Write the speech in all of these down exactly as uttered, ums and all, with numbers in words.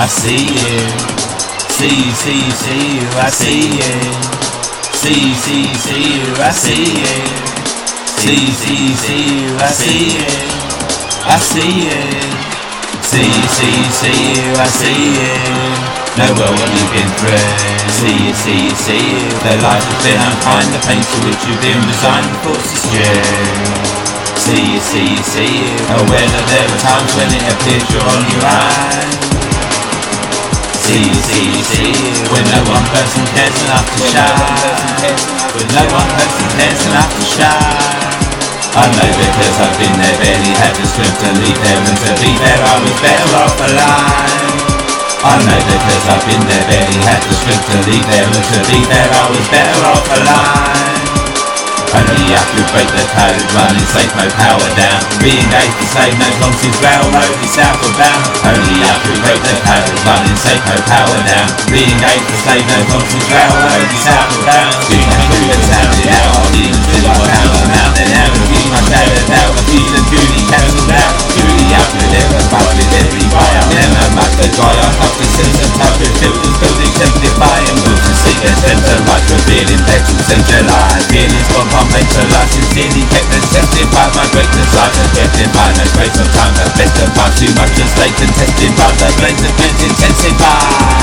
see you. See you, see you, see you, I see you. See you, see you, see you, I see you. See you, see you, see you, I see you. I see you. See you, see you, see you, I see you. Know well what you've been through. See you, see you, see you. Their life has been unkind, the pain to which you've been resigned, the thoughts is due. See you, see you, see you. Aware that there are times when it appears you're on your own. See you, see you, see you. When no one person cares enough to shine. When no one person cares enough to shine. I know because I've been there, barely had the strength to leave there, and to be there I was better off alive. I know because I've been there, barely had the strength to leave there, and to be there I was better off alive. Only I could break the code, running safe, no power down. Re-engage to save no long-since railroad is outward bound. Only I could break the code, running safe, no power down. Re-engage to save no long-since railroad is outward bound. You can prove it, sound it out, I didn't feel I found them out. Then how to keep my shadow out, I feel the duty cancelled out. Duty out with every fight with every fire. Never much the guy I have to sense and touch with filters, build exemplifying. Good to see their center right, revealing petals centralized. Feelings bomb I made to life, sincerely kept and tested by my great desire. Tested by no trace of time, the best of far too much and stay contested by the blends of meant intensify.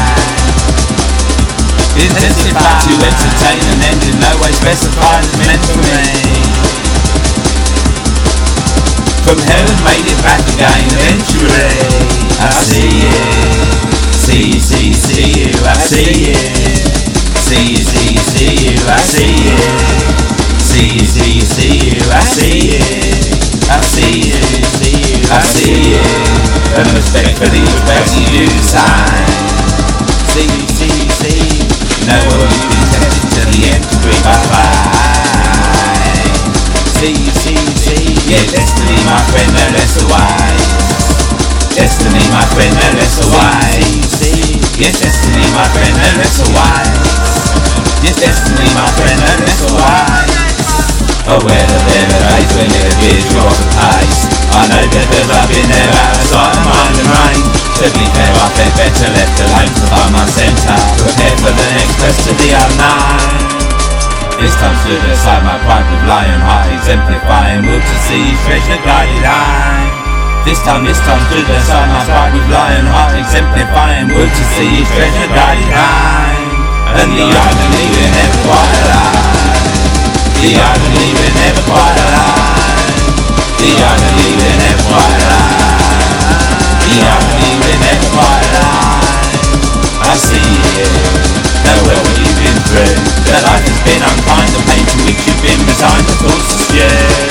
Intensify to entertain and end in no way specified as meant for me. From heaven made it back again eventually. I see you, see you, see you, see you, I see you. See you, see you, see you, I see you. See you, see you, see you, I see you. I see you, see you, I see you. And respectfully request you do the same. See you, see you, see you. Know what you've been tested to the end to bring my fight. See you, see you, see you. Yeah, destiny, my friend, no less wise. Destiny, my friend, no less wise. Yes, destiny, my friend, no less wise. Yes, destiny, my friend, no less wise. Aware that there are days when it appears you're off the pace. I know because I've been there out of sight of mind and rain. To be fair, I felt better left alone to find my centre. Prepare for the next quest to the unknown. This time stood aside my pride with lion heart exemplifying. Will to see treasure guided home. This time, this time stood aside my pride with lion heart exemplifying. Will to see treasure guided home. And the irony we're never quite alive. The irony we're never quite alive. The irony we're never quite alive. The irony we're never quite alive. I see you, know well what you've been through. That life has been unkind, the pain to which you've been resigned, the thoughts are stew.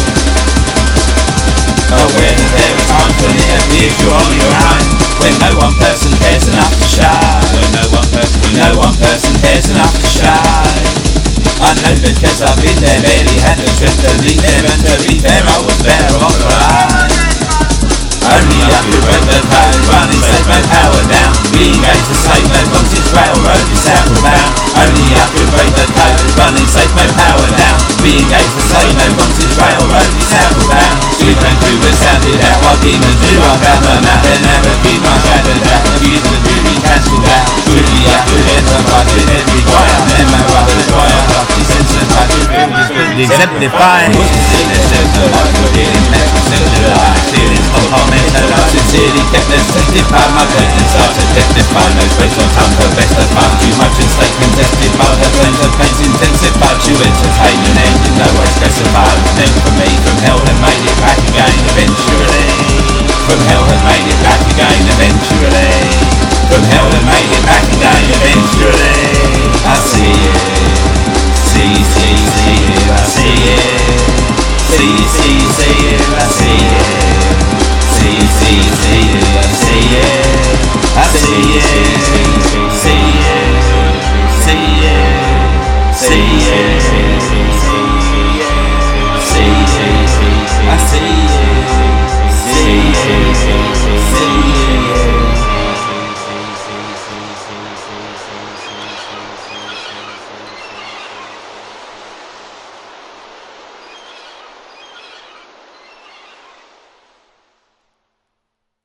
Aware that there are times when it appears you're on your own. When no one person cares enough to show. When no one person, when no one person cares enough to show. I know because I've been there, barely had the strength to leave there, and to be fair I was better off alone. Only I could break the code, running safe, no power down. Re-engage to save no nonsense, railroad is outward bound. Only I could break the code, running safe, no power down. Re-engage to save no nonsense, railroad is outward bound. Street and crew were sounded out, while demons do I found them out. Then never keep my shadow down, abuse the duty cancelled out. Truly I could empathize with every choir. Then my brother the choir, lofty sense and touch with buildings, buildings exemplifying. What's the sin that says no life, we're dealing mental centralized. Feelings compartmentalized, sincerely kept them testify. My great desire to testify, no space or time for best of fun. Too much at stake contested by the flames of pain's intensified. To entertain an end in no way specified. Meant for me, from hell had made it back again eventually. From hell had made it back again eventually. From hell had made it back again eventually.